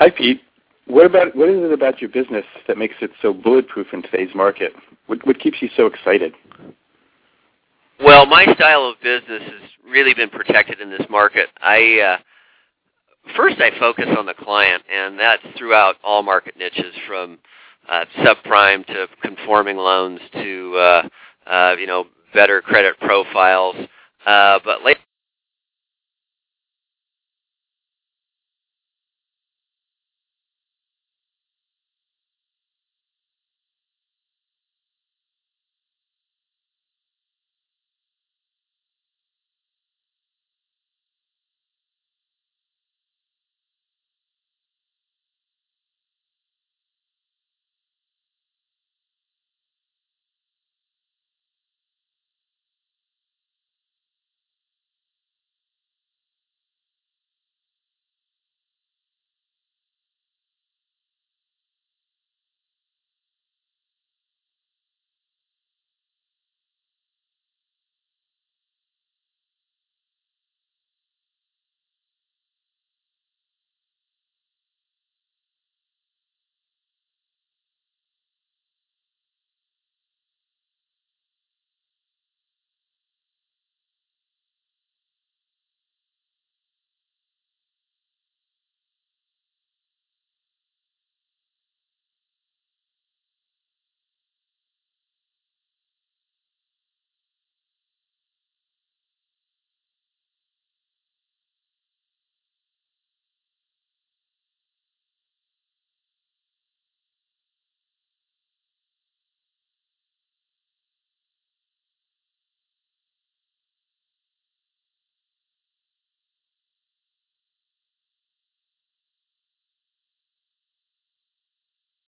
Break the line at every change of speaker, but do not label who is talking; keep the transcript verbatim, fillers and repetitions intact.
Hi, Pete. What about what is it about your business that makes it so bulletproof in today's market? What, what keeps you so excited?
Well, my style of business has really been protected in this market. I uh, first I focus on the client, and that's throughout all market niches, from uh, subprime to conforming loans to uh, uh, you know better credit profiles. Uh, but lately,